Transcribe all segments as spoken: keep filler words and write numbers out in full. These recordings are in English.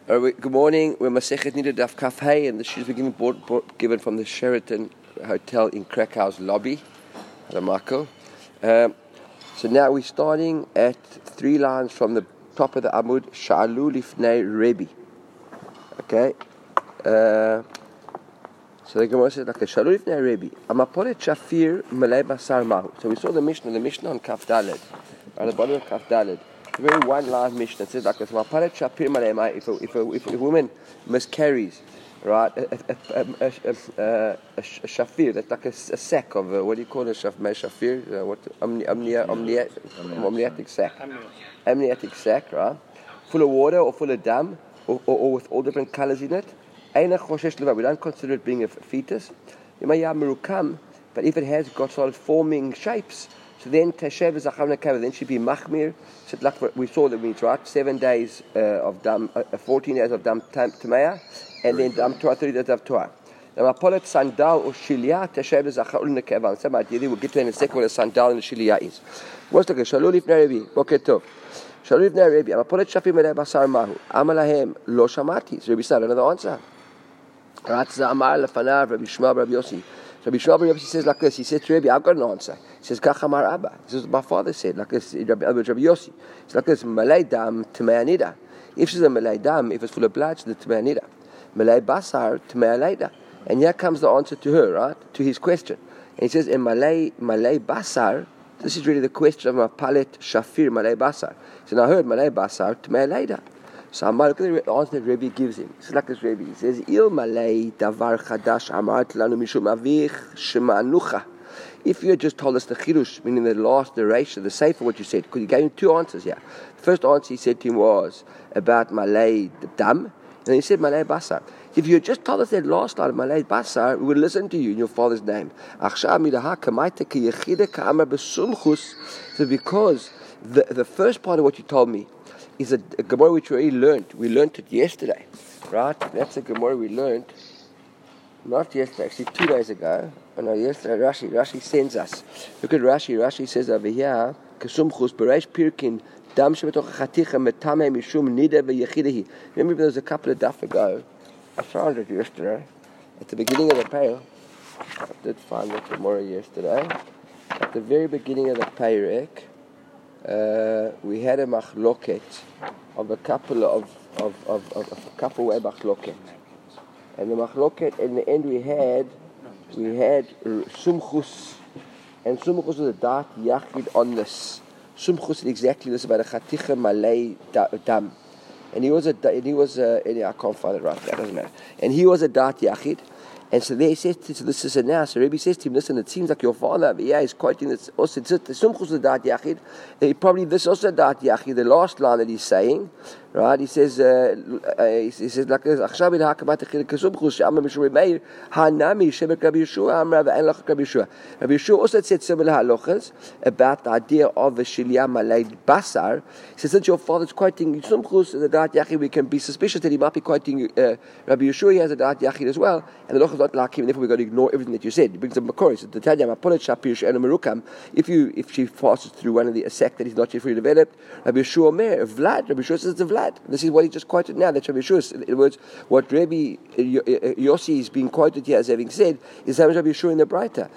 Uh, we, good morning. We're Masechet Nida Daf Kaf Hey, and the shoes were given, bought, bought, given from the Sheraton Hotel in Krakow's lobby. Marco. Um, so now we're starting at three lines from the top of the Amud. Sha'alu lifnei Rebbe. Okay. Uh, so the Gemara says like Sha'alu lifnei Rebbe. Amapolet shafir malei basar mahu. So we saw the Mishnah, the Mishnah on Kaf Daled, at the bottom of Kaf Daled. Very one line Mishnah. It says like this: if a, if a, if a woman miscarries, right, a, a, a, a, a, a shafir, that's like a, a sack of uh, what do you call a shaf, shafir? Uh, what amniotic sack, amniotic sack, right, full of water or full of dam, or, or, or with all different colors in it. We don't consider it being a fetus. But if it has got started forming shapes, so then Tashev is a then she'd be machmir. So like we saw that means right, seven days uh, of dam, uh, fourteen days of dam tamaya, and then dam torah, thirty days of torah. Now apolet sandal or shilia Tashev is a chulnekavan. Some idea we'll get to in a second what a sandal and a shilia is. What's like a shalol ifnei Rebbe? Okay, tov. Shalol ifnei Rebbe. Apolet shafim elei basar mahu. Amalahem lo shamati. So Rebbe said another answer. Right, so Amar lefanav Rabbi Shmuel Rabbi Yossi. So Rabbi Shmuel Rabbi Yossi says like this. He said to Rebbe, I've got an answer. He says, Kachamar Abba. This is what my father said, like this, Rabbi, Rabbi Yossi. It's like this, Malay dam Tmei nida. If she's a Malay dam, if it's full of blood, she's the Tmei nida. Malay basar Tmei leida. And here comes the answer to her, right, to his question. And he says, in Malay, Malay basar, this is really the question of my palet shafir Malay basar. So now I heard Malay basar Tmei leida. So I'm look at the answer that Rebbe gives him. It's like this Rebbe. He says, Il Malay davar chadash amart lanu mishum avich shemanucha. If you had just told us the chirush, meaning the last narration, the sefer, what you said, because he gave him two answers here. The first answer he said to him was about Malay dam, and then he said Malay basar. If you had just told us that last line of Malay basar, we would listen to you in your father's name. So because the, the first part of what you told me is a, a Gemara which we already learned. We learned it yesterday, right? That's a Gemara we learned, not yesterday, actually two days ago. Oh no, yesterday Rashi, Rashi sends us. Look at Rashi. Rashi says over here, Kesumchus Bereish Pirkin Dam Shebetoch Chaticha Metame Mishum Nida VeYechidehi. Remember, there was a couple of daf ago. I found it yesterday at the beginning of the pale. I did find it tomorrow yesterday. At the very beginning of the Perek, uh, we had a machloket of a couple of of of, of, of a couple of machloket, and the machloket in the end we had. We had Sumchus, and Sumchus was a da'at yachid on this. Sumchus did exactly this about a chaticha malay dam, and he was a, and he was a, and I can't find it right there, doesn't matter. And he was a da'at yachid, and so they said, so this is a now. So Rebbe says to him, listen, it seems like your father, yeah, is quoting this. Also, it's Sumchus was a da'at yachid. He probably this also a da'at yachid. The last line that he's saying. Right, he says, uh, uh, he says like this. Achshav in hakamat kesumchus she'amar mishum Meir hanami shemek Rabbi Yeshua amra ve'en lach Rabbi Yeshua. Rabbi Yeshua also said similar halachas about the idea of the shilia malay basar. He says, since your father's quoting sumchus the da'at yachid, we can be suspicious that he might be quoting uh, Rabbi Yeshua. He has a da'at yachid as well, and the halachas not like him. And therefore, we've got to ignore everything that you said. He brings up Makori. So the Tanya mapolet shapir she'enu merukam. If you if she passes through one of the a sack that is not yet fully developed, Rabbi Yeshua mer vlad. Rabbi Yeshua says it's a vlad. This is what he just quoted now. That's Rabbi Yeshua. In other words, what Rabbi Yossi is being quoted here as having said is having Rabbi Yeshua in the Breita.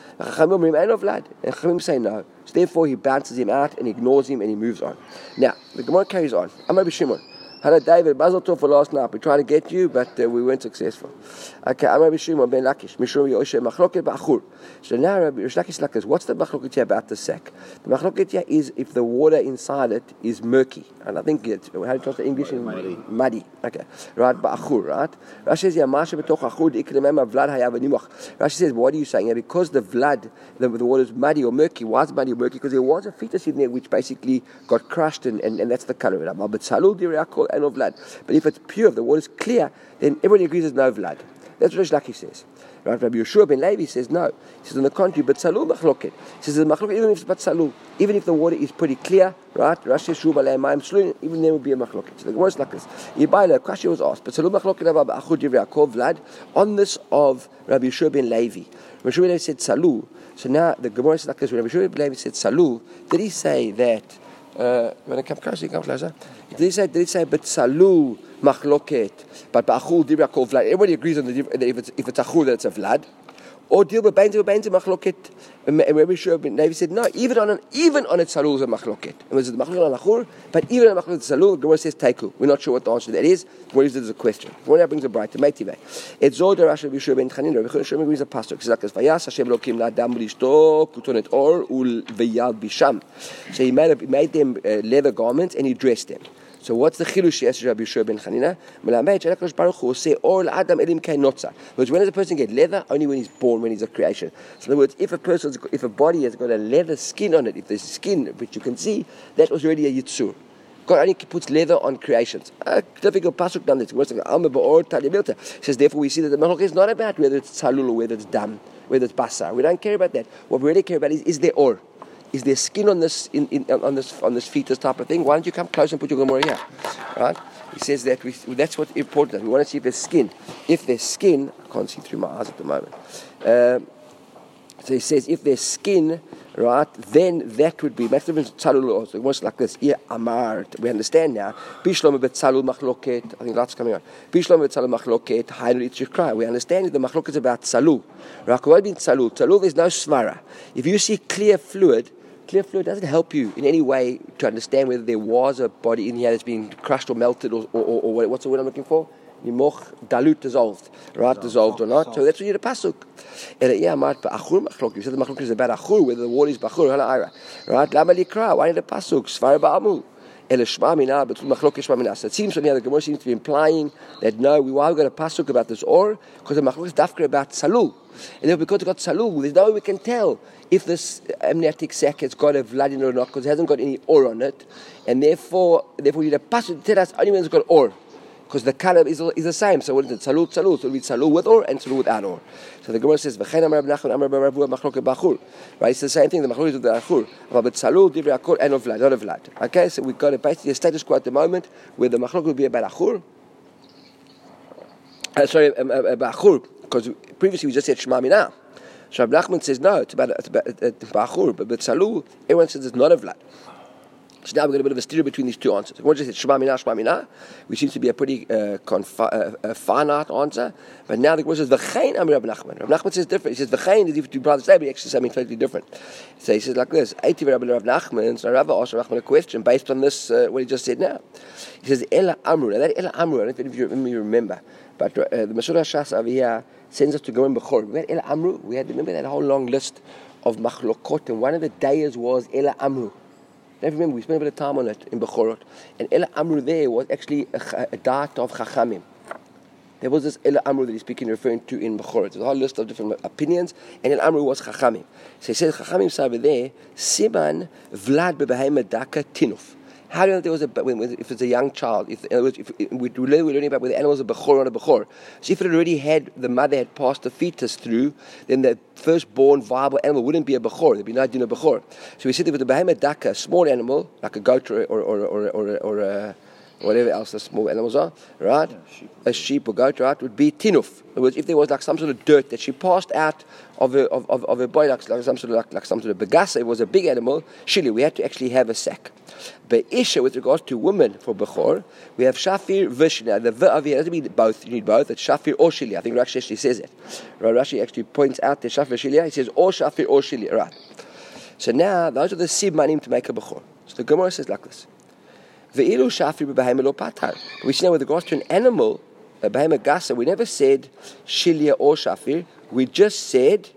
And Chachamim say no. So therefore, he bounces him out and ignores him and he moves on. Now the Gemara carries on. I'm Rabbi Shimon. Hello, David. Mazel tov for last night. We tried to get you, but uh, we weren't successful. Okay, I'm Rabbi Shimon ben Lakish. Mishum Yoshe machloket ba'achur. So now Rabbi Lakish is like this. What's the machloket here about the sack? The machloket here is if the water inside it is murky, and I think it's how do you translate English in muddy. Muddy. Okay, right, ba'achur. Right. Rashi says yamashe betoch achur diiklemem vlad hayav nimach. Rashi says, what are you saying? Yeah, because the vlad, the, the water is muddy or murky. Why is it muddy or murky? Because there was a fetus in there which basically got crushed, and, and, and that's the color of it. But salul diriakol and of vlad. But if it's pure, if the water is clear, then everybody agrees there's no vlad. That's what Rish Lakish says. Right? Rabbi Yeshua ben Levi says no. He says on the contrary, but salul machloket. He says the machloket even if it's but salul, even if the water is pretty clear, right? Rashi Yeshua b'alei mayim slun, even there would be a machloket. So the Gemara is like this. Yibayla, a question was asked, but salul machloket ava ba'achud divrei akol vlad on this of Rabbi Yeshua ben Levi. Rabbi Yeshua ben Levi said salul. So now the Gemara is like this. When Rabbi Yeshua ben Levi said salul, did he say that Uh, when it comes closer, come closer. Did he say? Did he say? But salu machloket. But ba'achul dibra kol vlad. Everybody agrees on the that if it's if it's achul that it's a vlad. Or deal with beinze beinze machloket. And Rabbi Shua ben Levi said no. Even on an even on its salul is a machloket. It was the machloket on achul, but even on machloket salul, Gemara says taiku. We're not sure what the answer to that is. What is it as a question? What brings a bright to Meitive. It's Zod Rashi Rabbi Shua ben Chanin. Rabbi Shua brings a pasuk. It's like this: Vayas Hashem Elokim la'adam lishto kutonet or ul v'yal bisham. So he made he made them uh, leather garments and he dressed them. So what's the chilush yes Rabbi Shua ben Chanina? Melamed Shalakosh Baruch Hu say or l'adam elim kei notza. Because when does a person get leather? Only when he's born, when he's a creation. So in other words, if a person's if a body has got a leather skin on it, if there's skin which you can see, that was already a yitzur. God only puts leather on creations. A difficult pasuk down this. It says therefore we see that the machlok is not about whether it's tzalul or whether it's dam, whether it's basar. We don't care about that. What we really care about is is there or. Is there skin on this in, in, on this on this fetus type of thing? Why don't you come close and put your Gemara here? Right? He says that we, that's what's important. We want to see if there's skin. If there's skin, I can't see through my eyes at the moment. Um, so he says if there's skin, right, then that would be. Makes the difference. Tzalul also. It was like this. Yeah, amar. We understand now. Bishlom bet tzalul machloket. I think that's coming on. Bishlom bet tzalul machloket. Hainu itzikra. We understand that the machloket is about tzalul. Right? What means tzalul? Tzalul. There's no svara. If you see clear fluid. Clear fluid doesn't help you in any way to understand whether there was a body in here that's been crushed or melted or, or, or, or what's the word I'm looking for? Nimoch, dilute, dissolved, right? Dissolved or not. So that's what you need a pasuk. You said the machlok is about achur, whether the water is bachur, right? Lama likra, why need a pasuk? Svar ba'amu. So it seems from here the Gemara seems to be implying that no, we why we got a pasuk about this or because the machlok is dafka about salul. And then because it got salul, there's no way we can tell if this amniotic sac has got a vlad in it or not, because it hasn't got any or on it, and therefore, therefore you need a pasuk to tell us only when it's got or, because the color is, is the same. So what is it? Salul, salul. So it'll be salul with or and salul without or. So the Gemara says, "V'chein amar Rab Nachman amar Rab Ravua machlok bachur." Right? It's the same thing. The machlok is with the achur, but salul divrei akor and of vlad, not of vlad. Okay, so we've got a basically a status quo at the moment where the machlok will be about achur. Uh, sorry, about achur, because previously we just said shema mina. So Rab Nachman says no, it's about it's about it's bachur, but but salul, everyone says it's not a vlad. So now we've got a bit of a steer between these two answers. One just said shema mina, shema mina, which seems to be a pretty uh, confi- uh, uh, finite answer. But now the Gemara says v'chein amar Rab Nachman. Rab Nachman says different. He says v'chein is if two brothers say, but he actually says something totally different. So he says like this: Eiti v'Rab Rab Nachman. So Rab asked Rab Nachman a question based on this uh, what he just said now. He says Ela Amru. Now that Ela Amru, I don't know if you remember, but uh, the Masura Shas over here sends us to go in Bechor. We had Ela Amru. We had remember that whole long list of machlokot, and one of the days was Ela Amru. Don't remember, we spent a bit of time on it in Bechorot. And Ela Amru there was actually a, a da'at of Chachamim. There was this Ela Amru that he's speaking, referring to in Bechorot. There's a whole list of different opinions, and Ela Amru was Chachamim. So he says, Chachamim say over there, Siman Vlad bebeheima daka tinuf. How do you know there was a, when, if it's a young child, if, if, if, if we, we're learning about whether the animal was a Bechor or not a Bechor. So if it already had, the mother had passed the fetus through, then the firstborn viable animal wouldn't be a Bechor. There'd be no din of Bechor. So we said that with the Behemoth Daka, a small animal, like a goat or, or, or, or, or, or a, whatever else the small animals are, right? Yeah, sheep. A sheep or goat, right, would be tinuf. In other words, if there was like some sort of dirt that she passed out of a, of, of, of a body, like, like some sort of like, like some sort of begasa, it was a big animal, shili, we had to actually have a sack. But Isha, with regards to women for Bechor, we have Shafir Vishna. The V over here doesn't mean both, you need both, it's Shafir or Shili. I think Rashi actually says it. Rashi actually points out the Shafir Shili, he says or Shafir or Shili, right? So now, those are the Sibmanim to make a Bechor. So the Gemara says like this. Ve'ilu Shafir b'beheimah lo patar. We see now with regards to an animal, a beheimah gasa, we never said Shilia or Shafir, we just said,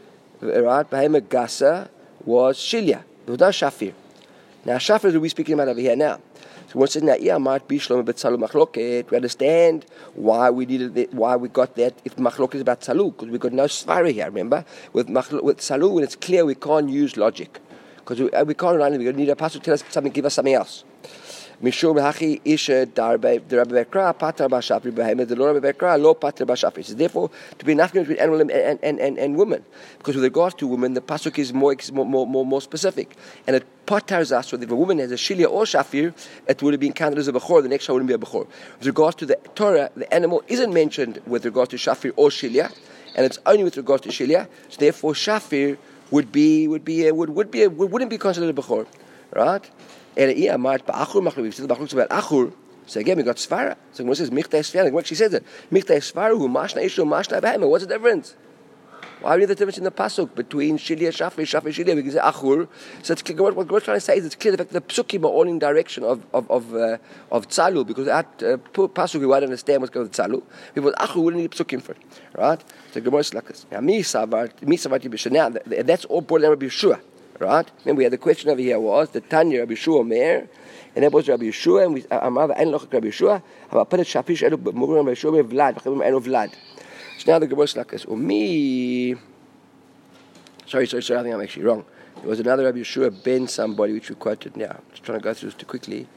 right, beheimah gasa was Shilia. There was no Shafir. Now, Shafir is what we're speaking about over here now. So one says, now, yeah, might be Shlom bet Salul Machloket. We understand why we needed it, why we got that if Machloket is about Salul, because we've got no Svara here, remember? With, machlok, with Salul, when it's clear, we can't use logic. Because we, we can't run it, we're going to need a pasuk to tell us something, give us something else. Mishum hachi isha darbe the Rabbi Bekra pater b'shafri b'heimed the Rabbi Bekra lo pater b'shafri. So therefore, to be enough between animal and, and, and, and, and women, because with regards to women, the pasuk is more more more more specific, and it paters us. So if a woman has a shilia or shafir, it would have been counted as a bechor. The next one wouldn't be a bechor. With regards to the Torah, the animal isn't mentioned with regards to shafir or shilia, and it's only with regards to shilia. So therefore, shafir would be would be a, would would be a, wouldn't be considered a bechor, right? Eliyah might ba'achur machlok. We've said the machlok about achur. So again, we got svara. So Gemara says michtei svara. Gemara actually says it. Michtei svara hu mashna ishu mashna behema. What's the difference? Why do we have the difference in the pasuk between Shilia, Shafri, Shafri, Shilia? We can say Achur. So it's clear, what we're trying to say is it's clear the fact that the psukim are all in direction of of of, uh, of Tzalu, because at uh, pasuk we won't understand what's going on with Tzalu. Because Achur wouldn't need psukim for it, right? So Gemara is like this. Now, mi savar, mi savar tibisha. Now that's all brought down Rabbi Yeshua, right? Then we had the question over here was the Tanya Rabbi Yeshua Meir, and that was Rabbi Yeshua, and we Amar Ein Lochak Rabbi Yeshua. How about put it Shafish Elu Mugram Rabbi Yeshua Vlad, V'Chavim Enu Vlad. So now the Gemara is like this. Umi. Sorry, sorry, sorry, I think I'm actually wrong. There was another Rabbi Yeshua ben somebody, which we quoted now. I'm just trying to go through this too quickly.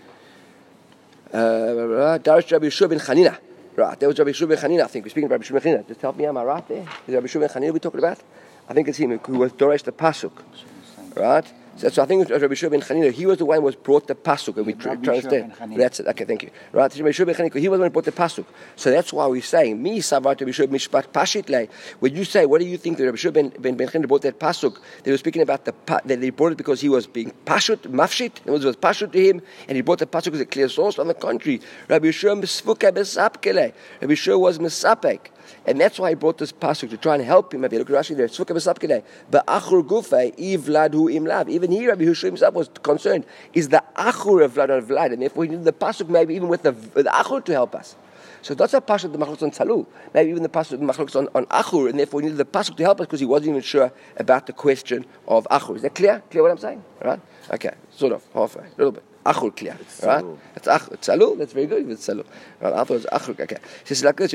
Darish Rabbi Yeshua ben Chanina. Right, that was Rabbi Yeshua ben Chanina, I think. We're speaking about Rabbi Yeshua ben Chanina. Just help me, am I right there? Is Rabbi Yeshua ben Chanina we're talking about? I think it's him who was Doresh the Pasuk. Right? So, so I think it was Rabbi Yeshua ben Chanina. He was the one who was brought the Pasuk. And we try to understand. That's it. Okay, thank you. Right? Rabbi Yeshua ben Chanina. He was the one who brought the Pasuk. So that's why we're saying, Mi Savat Rabbi Yeshua Mishpat Pashitle. When you say, what do you think that Rabbi Yeshua ben, ben, ben Chanina brought that Pasuk? They were speaking about the that they brought it because he was being Pashut, Mafshit. It was, was Pashut to him. And he brought the Pasuk as a clear source. On the contrary, Rabbi Yeshua Misfuka Besapkele. Rabbi Yeshua was Misapek. And that's why he brought this pasuk to try and help him. Maybe look at Rashi there. But achur gufay ivlad hu imlav. Even here, Rabbi Yeshua himself was concerned. Is the achur of vlad or vlad, and therefore he needed the pasuk maybe even with the, with the achur to help us. So that's a pasuk the machlokes on Tzalu. Maybe even the pasuk the machlokes on, on achur, and therefore he needed the pasuk to help us because he wasn't even sure about the question of achur. Is that clear? Clear what I'm saying? All right? Okay, sort of halfway, a little bit. Achur clear, right? It's achur. Tzalu. That's very good. It's tzalu. Right? I thought it was achur. Okay. He says like this.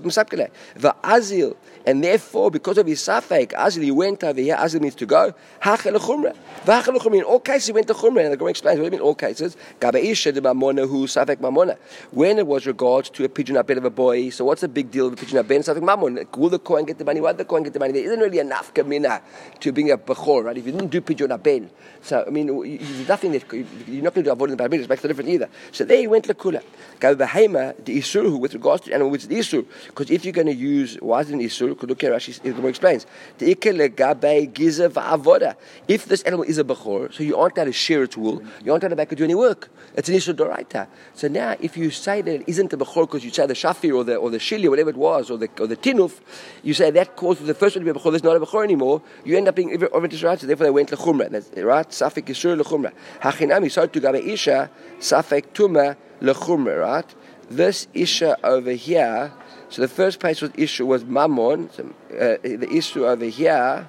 Va'azil, and therefore, because of his safek, azil he went over here. Azil means to go. Hachel chumra. Va'achel chumra. In all cases, he went to chumra. And the Gemara explains what it means. In all cases, gabeisha de mamona hu safek mamona. When it was regards to a pidyon abed of a boy. So what's the big deal with a pidyon abed safek mamon? Will the kohen get the money? Why the kohen get the money? There isn't really enough kamina to bring a bechor, right? If you didn't do pidyon abed, so I mean, there's nothing that you're not going to avoid in the Bible. It makes no difference either. So there he went lekula. Go behema the isur with regards to animal, which is the isur. Because if you're going to use, why is it an isur? Because look here, Rashi the Gemara explains. The ikele gabe gizav avoda. If this animal is a bechor, so you aren't allowed to share its wool. You aren't allowed to make it do any work. It's an isur doraita. So now, if you say that it isn't a bechor because you say the shafir or the or the shili or whatever it was or the or the tinuf, you say that causes the first one to be a bechor. There's not a bechor anymore. You end up being over it. So therefore, they went lechumra. That's right. Safik isur lechumra. Hachinami so to gabe isha. Safek tuma lechumra, right? This isha over here. So the first place was issue was mammon. So, uh, the issue over here.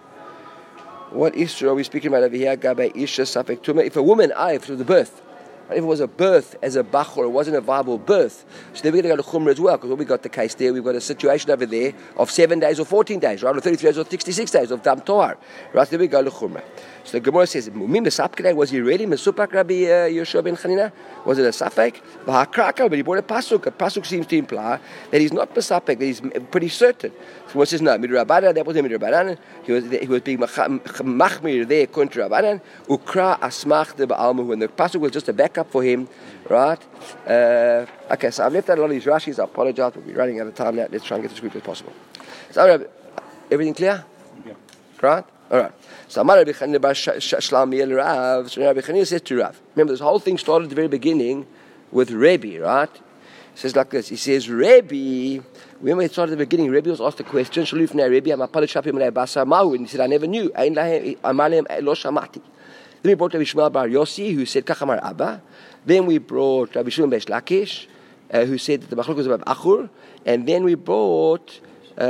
What issue are we speaking about over here? Gabe isha safek tuma. If a woman, I if it was the birth, right? If it was a birth as a bachor, it wasn't a viable birth. So then we're going to go to chumra as well, because we got the case there. We've got a situation over there of seven days or fourteen days, right? Or thirty-three days or sixty-six days of dam tohar, right? So then we go to chumra. So the Gemara says, was he really Mesupak Rabbi Yeshua ben Chanina? Was it a Safek? But he brought a Pasuk. A Pasuk seems to imply that he's not Mesapek, that he's pretty certain. So one says, no, Midrabanan, that wasn't Midrabanan. He was he was being Machmir there, contra Rabbanan. Ukra Asmach de Ba'almuhu. And the Pasuk was just a backup for him, right? Uh, okay, so I've left out a lot of these Rashis. I apologize, we'll be running out of time now. Let's try and get as quick as possible. So, everything clear? Yeah. Right? All right. So Amar Rabbi Chanina bar Shlamiel Rav. So Rabbi Chanina says to Rav. Remember, this whole thing started at the very beginning with Rebbe, right? He says like this. He says, Rebbe. Remember, it started at the beginning. Rebbe was asked a question. Shalif na Rebbe. I'm a palishapim le basar mahu. And he said, I never knew. Ein lahem amalem lo shamati. Then we brought Rabbi Shmuel bar Yossi, who said Kachamar Abba. Then we brought Rabbi Shimon Beis Lakish, uh, who said that the machlok was about Achur. And then we brought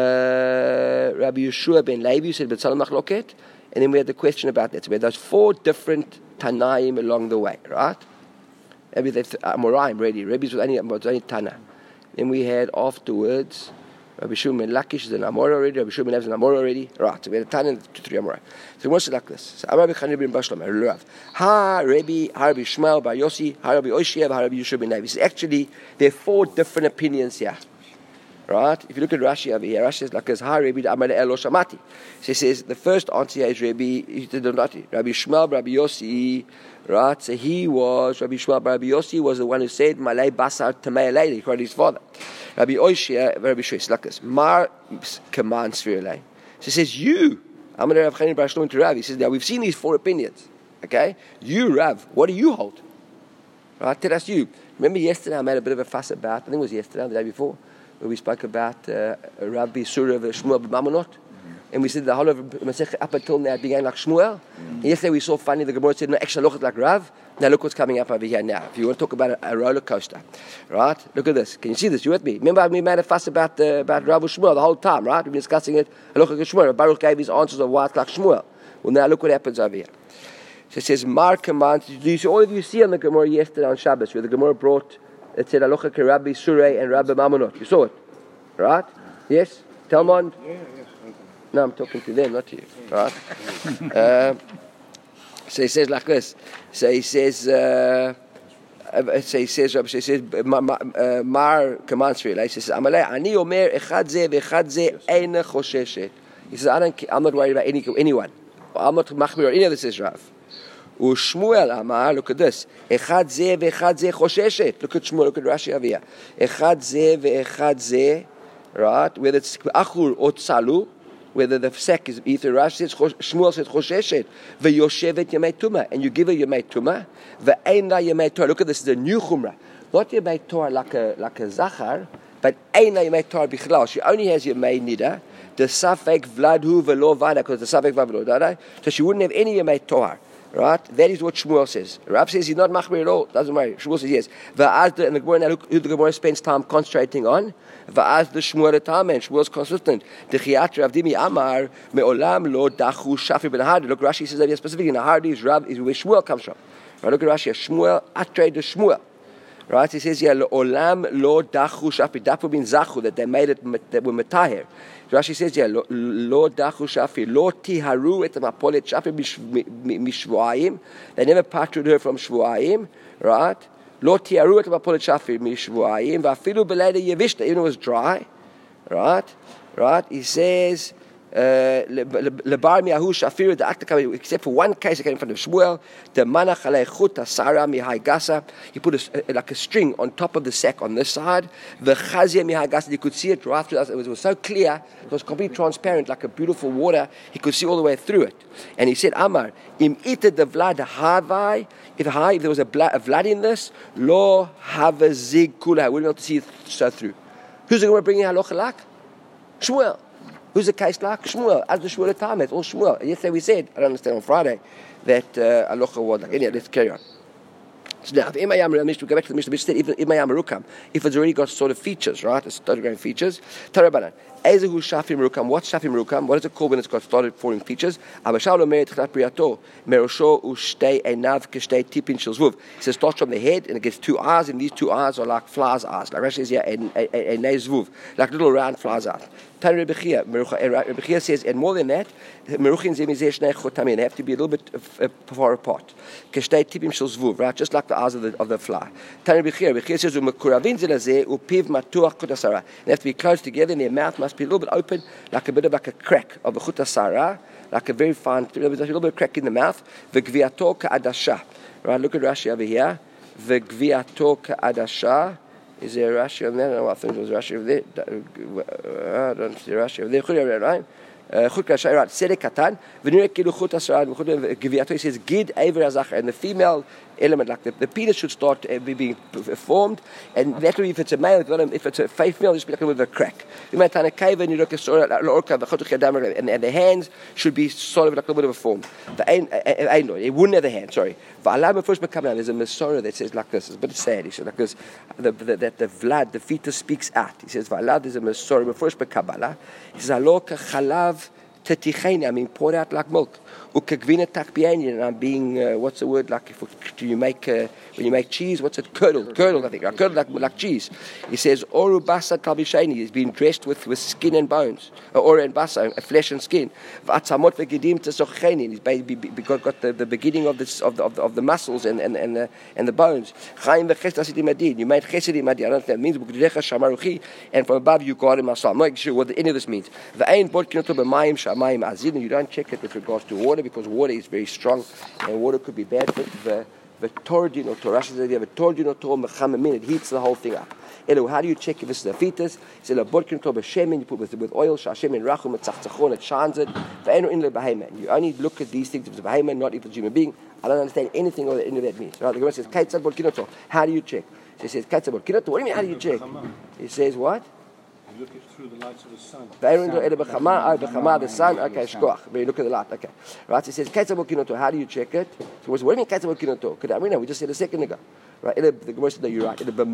Uh, Rabbi Yeshua ben Levi, who said B'tzal Machloket, and then we had the question about that. So we had those four different Tanaim along the way, right? Maybe that's Amoraim, really. Rebbe's was only, was only Tana. Then we had afterwards Rabbi Shimon ben Lakish is an Amor already, Rabbi Shimon ben Levi is an Amor already, right? So we had a Tana and two, three Amoraim. So we want to like this. So Rabbi Chanina ben Bashlam, Rav. Ha Rabbi, Ha Rabbi Shmuel bar Yossi, Ha Rabbi Oshiev, Ha Rabbi Yeshua ben Levi. So actually, there are four different opinions here. Right? If you look at Rashi over here, Rashi says like as Rabbi Amar Elo Shamati. So he says the first answer here is Rabbi Rabbi Shmuel, Rabbi Yossi, right? So he was Rabbi Shmuel, Rabbi Yossi was the one who said Malay Basar Tamei Lady. He called his father. Rabbi Oshia, Rabbi Shua, like this. Mar commands for Lay. So he says you. I'm going to have Chanina bar Shlomo to Rav. He says now we've seen these four opinions. Okay, you Rav, what do you hold? Right? Tell us you. Remember yesterday I made a bit of a fuss about, I think it was yesterday, the day before, where we spoke about uh, Rabbi Surah of Shmuel B'Mamonot. And we said the whole of Masech up until now began like Shmuel. Mm. And yesterday we saw funny, the Gemara said, no, actually look at like Rav. Now look what's coming up over here now. If you want to talk about a, a roller coaster, right? Look at this. Can you see this? You with me? Remember we made a fuss about the, about Rav Shmuel the whole time, right? We've been discussing it. Look at Shmuel. Baruch gave his answers of why it's like Shmuel. Well, now look what happens over here. So it says, Mar commands. Do you see, all of you see on the Gemara yesterday on Shabbos, where the Gemara brought, it said, Alocha ke Rabbi Surah and Rabbi Mamonot. You saw it, right? Yes? Talmud? Yeah, yes. No, I'm talking to them, not to you. Right? uh, so he says like this. So he says, uh, so he says, so he says, Mar commands really. He says, Amalei, ani omer echad ze v'echad ze eina chosheshet. He says, I don't, I'm not worried about any, anyone. I'm not machmir or any of this is Rav. U'Shmuel Amar, look at this. Echad ze v'echad ze chosheshet. Look at Shmuel, look at Rashi over here. Echad ze v'echad ze, right? Whether it's achur or tzalu, whether the sack is either Rashi says Shmuel says chosheshet ve'yoshevet yemei tuma, and you give her yemei tuma ve'ein la yemei Torah. Look at this, is a new chumrah, not yemei Torah like a like a zachar, but ein la yemei Torah bichlal. She only has yemei nida, the safek vladhu ve'lo vada, because the safek vladhu ve'lo vada, so she wouldn't have any yemei Torah. Right? That is what Shmuel says. Rav says he's not machmir at all. Doesn't matter. Shmuel says yes. Va'az, and the Gemara, look who the Gemara spends time concentrating on. Va'az the Shmuel etam, and Shmuel's consistent. Dechiat Rav Dimi Amar me'olam lo dachu shafi ben Hardi. Look, Rashi says that here specifically in the Hardi is Rav is where Shmuel comes from. Right? Look at Rashi. Shmuel atre de Shmuel. Right? He says here olam lo dachu shafi. Dafu means zachu, that they made it, that were metahir. Rashi says here, lo dachu shafi, lo tiharu et mapolet shafi mishvuayim. They never parted her from shvuayim, right? Lo tiharu et mapolet shafi mishvuayim. Vafilu beleda yevishta, even though it was dry, right? Right? He says, lebar miyahu shafir the akta, except for one case that came in front of Shmuel, the manach alei chut asara mihai gasa. He put a, like a string on top of the sack on this side. The chazia mihai gasa, you could see it right through us. It was, it was so clear, it was completely transparent, like a beautiful water. He could see all the way through it. And he said, Amar im ita the vlad havai. If high, if there was a, bla, a vlad in this, lo havazig kula. I wouldn't be able to see it so through. Who's going to bring in halacha lak? Shmuel. Who's the case like? Shmuel. As the Shmuel time, it's all Shmuel. And yesterday we said, I don't understand on Friday, that uh, halacha was like. Anyway, let's carry on. So now, if Imayam Mishnah, go back to the Mishnah, said if Imayam Rukam, if it's already got sort of features, right? It's started growing features. Tarabanan. Ezehu Shafim Rukam. What's Shafim Rukam? What is it called when it's got started forming features? Abashalo Meret Chat Priyato. Merosho Ushtei Enav Kishtei Tipin Shilzvuv. It says starts from the head and it gets two eyes, and these two eyes are like flies' eyes. Like Rashi says here, a nezvuv, like little round flies' eyes. Tan Rebechia. Rebechia says, and more than that, Meruchin Zemizeh Shnei Chotamim. They have to be a little bit uh, far apart. Kishtei Tipim Shilzvuv, right? Just like the eyes of the of the fly. Tan Rebechia. Rebechia says, Umekuravin Zelazeh Upiv Matuach Kutasara. They have to be close together, and their mouth must be a little bit open, like a bit of like a crack of a chutasara, like a very fine, a little bit of crack in the mouth. V'gviato ka'adasha. Right, look at Rashi over here. V'gviato ka'adasha. Is there a Rashi on there? No, I think it was Rashi over there. I don't see Rashi over there. Right? Chut kashay, right? Sedek katan. V'nirek kilu chut asara. Gviato. He says gid aver azachar, and the female element, like the, the penis should start uh, being formed, and that will be if it's a male, if it's a female, just be like a little crack. And, and the hands should be sort of like a little bit of a form. The ein, it wouldn't have the hand. Sorry. There's a Masorah that says like this. It's a bit sad. He says like this. The, the, that the vlad, the fetus speaks out. He says v'alad is a Masorah. But first b'Kabbalah, he says aloka chalav teticheni. I mean, pour out like milk. And I'm being, uh, what's the word, like if do you make, uh, when you make cheese, what's it, curdled, curdled I think, curdled like, like cheese. He says, Oru basa talbisheni, he's been dressed with, with skin and bones, or and basa, flesh and skin. V'atzamot v'gedim tzocheni, he's got, got the, the beginning of, this, of, the, of, the, of the muscles and, and, and, the, and the bones. Chaim v'chesed asidi madin, you made chesed madin, I don't know if that means, and from above you got him asal. I'm not sure what any of this means. V'ain bod kinoto b'mayim shamayim azin, you don't check it with regards to water, because water is very strong and water could be bad for the the tordino to Rashi says you have a tordino to mechamamin, it heats the whole thing up. Elu, how do you check if this is a fetus? He said, "Labod kinto b'shemen." You put with with oil. Shashemen rachum etzachtzachon. It shines it. Ve'enu in lebahema. You only look at these things if it's a behema, not if it's a human being. I don't understand anything of that, any of that means. Right? The Gemara says, "Kaitzad bod kinoto." How do you check? He says, "Kaitzad bod kinoto." What do you mean? How do you check? He says, "What?" You look it through the lights of the sun. The sun. Okay, shkoach. But you look at the light. Okay. Right. He says, "Kaitzad bod kinoto." How do you check it? So what do you mean, "Kaitzad bod kinoto"? I mean, we just said a second ago. Right? The Gemara said, "No, you're right."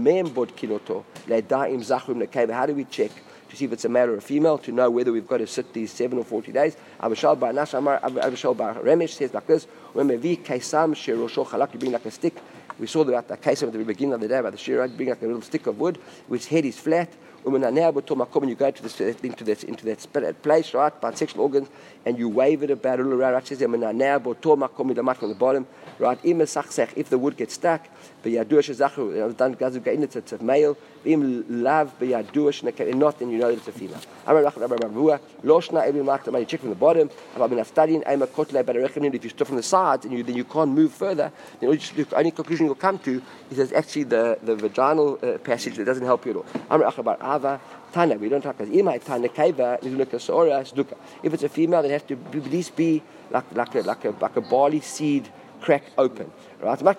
How do we check to see if it's a male or a female, to know whether we've got to sit these seven or forty days? Abishal bar Nash Amar Abishal bar Remesh says like this: when mevi kaisam sherosho chalak, you bring like a stick. We saw about the kaisam at the beginning of the day about the shira, bring like a little stick of wood, which head is flat. And you go to this, into that into that place, right, by sexual organs, and you wave it about a little around. Right, says on the bottom, right. If the wood gets stuck, it's a male. Love, not, then you know that it's a female. You check from the bottom. If you start from the sides and you then you can't move further, then the only conclusion you'll come to is that actually the, the vaginal uh, passage that doesn't help you at all. Tana, we don't talk as imai Tana kaiva. If it's a female, it has to at least be like like a like a like a barley seed crack open. Right? Maybe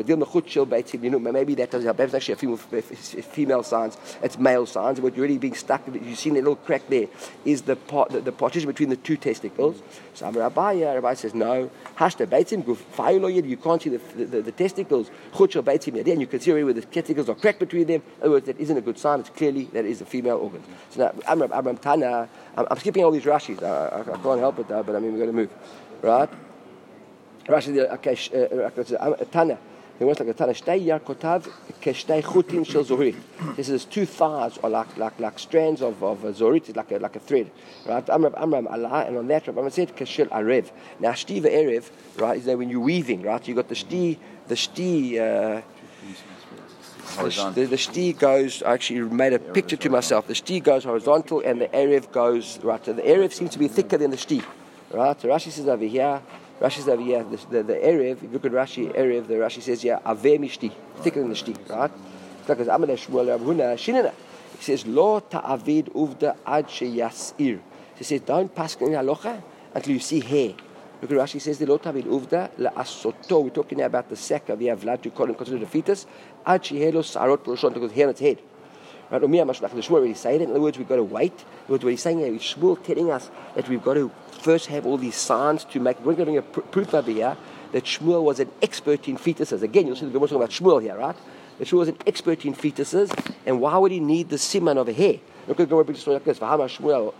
that doesn't help. That's actually a female, female signs. It's male signs. What you're really being stuck, you've seen a little crack there, is the part, the, the partition between the two testicles. So Rabbi, Rabbi says no. Hashta beitzim guf. You can't see the the, the, the testicles. Chutshel beitzim yadeh. You can see where the testicles are cracked between them. In other words, that isn't a good sign. It's clearly that is a female organ. So now, Amram Amram Tana. I'm, I'm skipping all these Rashis. I, I, I can't help it though. But I mean, we've got to move, right? Rashi, okay, Tana. He wants like a Tana. Shtei yarkotav keshtei chutim shel zorit. This is two thighs or like like like strands of of zorit. It's like a like a thread, right? Amram Amram Allah, and on that Amram said keshel arev. Now shti ve'erev, right? Is that when you're weaving, right? You got the shti, the shti. Uh, The, the shti goes. I actually made a picture to myself. The shti goes horizontal, and the erev goes right. So the erev seems to be thicker than the shti, right? So Rashi says over here. Rashi says over here, the, the, the Erev, if you look at Rashi, Erev, the Rashi says, yeah, Aveh mishti, thicker than the shti, right? It's like as Amalei Shmuel Rav Huna, Shinana. He says, Lo ta'avid uvda ad sheyasir. He says, don't pass in halacha until you see hair. Look at Rashi says, Lo ta'avid uvda la'asoto. We're talking now about the sack of Yavlad to call and consider the fetus. Ad shehelo sarot p'roshon, because hair on its head. Right? The Shmuel already say that. In other words, we've got to wait. In other words, what he's saying here is Shmuel telling us that we've got to first have all these signs to make. We're going to bring a pr- proof over here that Shmuel was an expert in fetuses. Again, you'll see the Gemara talking about Shmuel here, right? That Shmuel was an expert in fetuses, and why would he need the siman of a hair? Look at the Gemara brings a story like this. Shmuel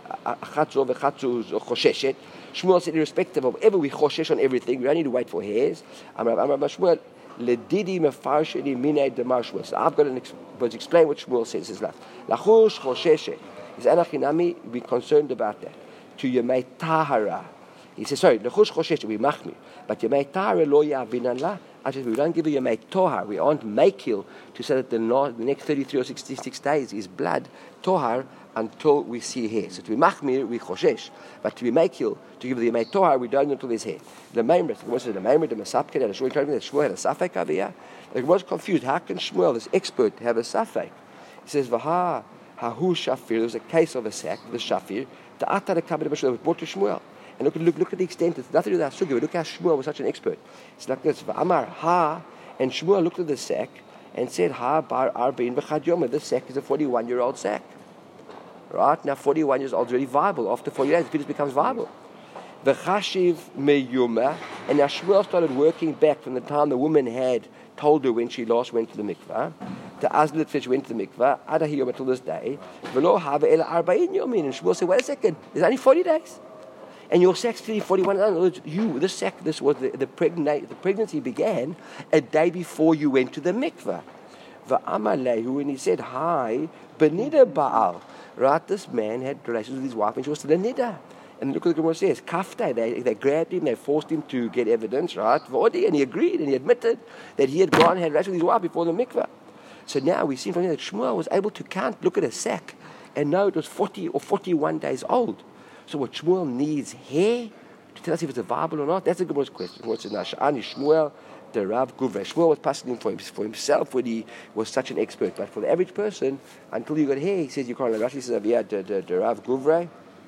Shmuel said, irrespective of whatever we choshesh on everything, we don't need to wait for hairs. Shmuel. Ledidi mefarsheni minay demar Shmuel. So I've got to ex- but explain what Shmuel says. His life. Lachush chosheshe. Is anachinami be concerned about that? To yemei tahara. He says, sorry, lachush chosheshe we machmir, but yemei tahara lo yavinan la. I said, we don't give you yemei tohar. We aren't makil to say that the, no, the next thirty-three or sixty-six days is blood tohar until we see hair. So to be machmir, we choshesh. But to be makil, to give the yemei tohar, we don't until there's hair. The Maimer, the Gemara, the Maimer, the Masapke, and Shmuel told me that Shmuel had a safek over here. The Gemara was confused. How can Shmuel, this expert, have a safek? He says, "Vaha hahu shafir." There was a case of a sack, the shafir. The atar the kabbalah was brought to Shmuel. And look, look, look at the extent. It's nothing to do with our sugi. Look how Shmuel was such an expert. It's like this. Amar ha, and Shmuel looked at the sack and said, "Ha bar arba'in v'chad yom." This sack is a forty-one-year-old sack. Right now, forty-one years old is already viable. After forty days, the fetus becomes viable. The chashiv meyuma, and now Shmuel started working back from the time the woman had told her when she last went to the mikvah, the azlet fish went to the mikvah, adahiyom until this day. V'lo hava ela arba'in yomin, and Shmuel said, "Wait a second, there's only forty days, and your sack's still forty-one." In other words, you, this sack, this was the the, pregna- the pregnancy began a day before you went to the mikvah. V'amalehu, and he said, "Hi, benida baal." Right, this man had relations with his wife, and she was still a nida. And look what the Gemara says. Kafta, they, they grabbed him, they forced him to get evidence, right? And he agreed, and he admitted that he had gone and had relations with his wife before the mikvah. So now we see from here that Shmuel was able to count, look at a sack, and know it was forty or forty-one days old. So what Shmuel needs hair to tell us if it's a viable or not? That's a Gemara's question. What's it now? Sha'ani Shmuel the Rav Guvrei. Shmuel was passing for, him, for himself when he was such an expert, but for the average person, until you got here, he says you can't. Rashi says, yeah, the, the, the Rav Guvrei,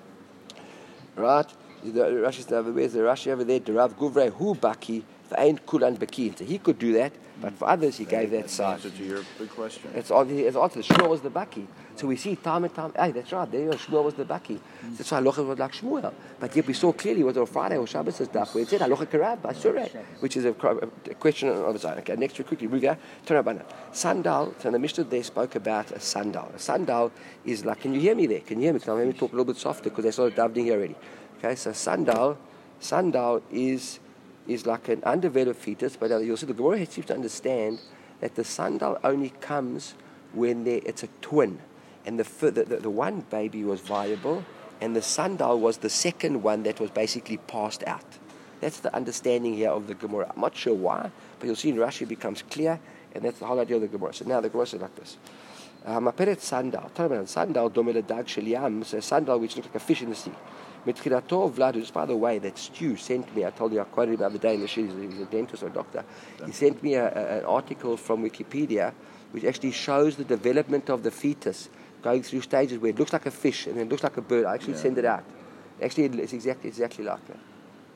right? The Rashi says, where's the Rashi over there? The Rav Guvrei, who baki, v'ain kulan baki. So he could do that, but for others, he gave that side. Answer to your big question. It's on the it's answer. Shmuel was the baki. So we see time and time. Hey, that's right. There you go. Shmuel was the baki. Mm. That's why halacha was like Shmuel. But yet we saw clearly it was on Friday or Shabbos daf where it said halacha karab basure, which is a, a question of its own. Okay, next week quickly we go. Tanabana. Sandal. So the Mishnah there spoke about a sandal. A sandal is like. Can you hear me there? Can you hear me? Can I maybe talk a little bit softer because they started davening here already. Okay, so sandal, sandal is is like an undeveloped fetus, but you'll see the Gemara seems to understand that the sandal only comes when there, it's a twin, and the, the, the the one baby was viable, and the sandal was the second one that was basically passed out. That's the understanding here of the Gemara. I'm not sure why, but you'll see in Rashi it becomes clear, and that's the whole idea of the Gemara. So now the Gemara says like this. Maperet sandal, sandal domele dag shel yam, so a sandal which looks like a fish in the sea. Mitchilato Vlad, just by the way, that Stu sent me, I told you I quoted him the other day in the shit, he's a dentist or a doctor. He sent me a, a, an article from Wikipedia which actually shows the development of the fetus going through stages where it looks like a fish and then it looks like a bird. I actually yeah. send it out. Actually, it's exactly exactly like that.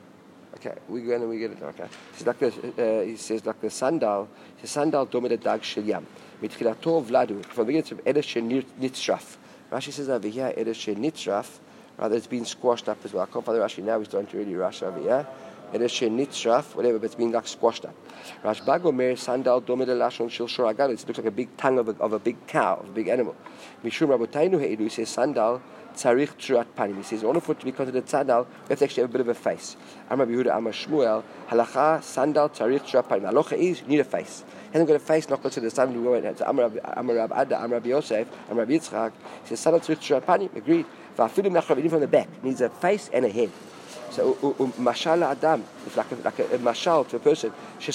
Okay, we're going to we get it. Okay, it's like the, uh, he says like the sandal. The sandal domede dag shel yam. Mitchilato Vladu. From the beginning of Eresh Nitzraf. Rashi says over here Eresh Nitzraf. Rather, it's been squashed up as well. I can't find the Rashi now. We're starting to really rush over here. Eresh Nitzraf, whatever, but it's been like squashed up. Rashba Gomer Sandal Domede Lashon Shil Shor Agal. It looks like a big tongue of a, of a big cow, of a big animal. Mishum Rabotainu Heidu. He says sandal tzarich tzurat panim. He says in order for it to be considered sandal, we have to actually have a bit of a face. Amar Yehuda Amar Shmuel halacha sandal tzarich tzurat panim. Halacha is you need a face. Hasn't got a face, not considered sandal. We go to Amar Rab Ada, Amar Rabbi Yosef, Amar Rabbi Yitzchak. He says sandal tzarich tzurat panim. Agreed. Even from the back, it needs a face and a head. So, mashal adam, it's like a, like a, a mashal to a person.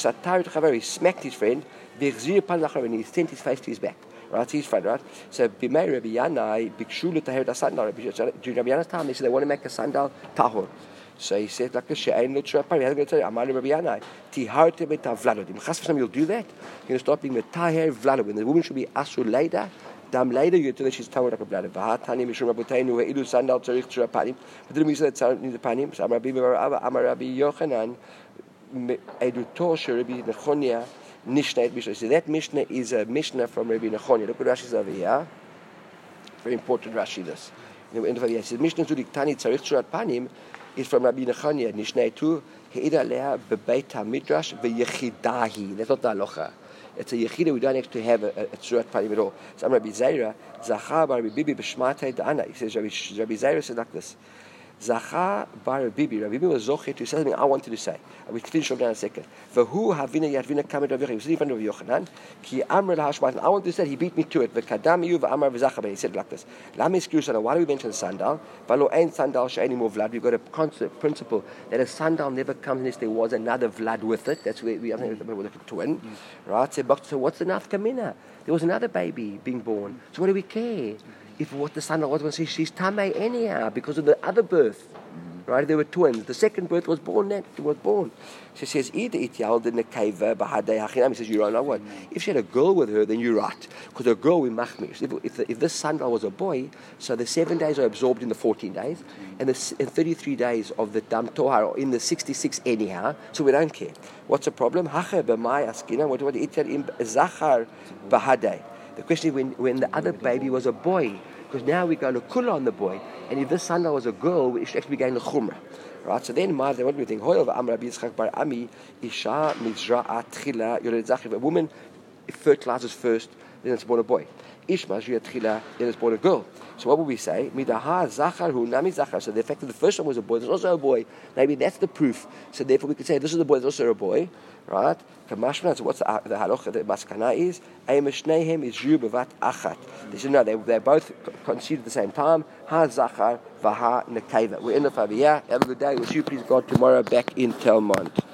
He smacked his friend, and he sent his face to his back. Right, his friend, right? So, Bimei Rabbi Yanai, Bikshu L'Taher Da Sandal. During Rabbi Yanai's time, they said they want to make a sandal tahor. So he said, like a she'ain lo tzurapari. He hasn't going to tell you, Amar Rabbi Yanai, Tihartem et havladot. If chas v'shem you'll do that, you're going to start being metaher vladot. When the woman should be asur leida, dam leida, you tell her she's tongue like a bladder. V'hatani mishum raboteinu he'ilu sandal tzarich tzurapanim. But then we said that need the panim. So Amar Rabbi Amar Rabbi Yochanan, edutor she'Rabbi Nechonia nishneit mishnah. So that mishnah is a mishnah from Rabbi Nechonia. Look what Rashi says over here. Very important Rashi this. In the end of it, he says mishnah to diktani tzarich tzurapanim is from Rabbi Nechonia. Nishneitu he'ida leha bebeit hamidrash ve'yechidahi. That's not the halacha. It's a yechida. We don't actually have a, a, a tzurat panim at all. So Rabbi Zaira Zachar bar Rabbi Bibi b'shmatei da'ana. He says Rabbi, Rabbi Zaira says like this. Zachar bar Bibi. Rabbi Bibi was zocher to say something I wanted to say. I will finish on that in a second. V'hu havina yadvina kamed Rabbi Yochanan. He was in front of Yochanan. Ki amr lahashmat. I wanted to say he beat me to it. V'kadam yu v'amar v'zachar. He said it like this. Lami skirusana. Why do we mention sandal? V'lo ein sandal she'eni mo vlad. We've got a concept principle that a sandal never comes unless there was another vlad with it. That's where we have mm. like a twin, mm. right? So, so what's the nafkamina? There was another baby being born. So what do we care? If what the sandal was, was she's tamei anyhow because of the other birth, mm-hmm. right? They were twins. The second birth was born. That was born. She says, "Either it yald in the cave bahadei hachinam." He says, "You don't know what? If she had a girl with her, then you're right, because a girl we machmir. If if, the, if this sandal was a boy, so the seven days are absorbed in the fourteen days, mm-hmm. and the and thirty-three days of the dam tohar are in the sixty-six anyhow. So we don't care. What's the problem? Hacha b'mai askina. What what it im zachar bahadei. The question is when, when the other baby was a boy, because now we're going to kula on the boy, and if this sandal was a girl, we should actually be going to chumrah. Right? So then, what do we think? Hoyel v'am Rabbi Yitzchak bar Ami, isha mizra'at tchila yored zachar. A woman fertilizes first, then it's born a boy. Ishma zriyat tchila, then it's born a girl. So what would we say? Midaha zachar hu nami zachar. So the fact that the first one was a boy, there's also a boy. Maybe that's the proof. So therefore we could say this is a boy, there's also a boy. Right? So what's the, the halacha? The maskana is Eimeshnehem is Zhu bevat achat. They said no, they they both conceived at the same time. Ha zachar vaha nekeva. We're in the Faviyah. Have a good day. We'll see you please God tomorrow back in Telmont.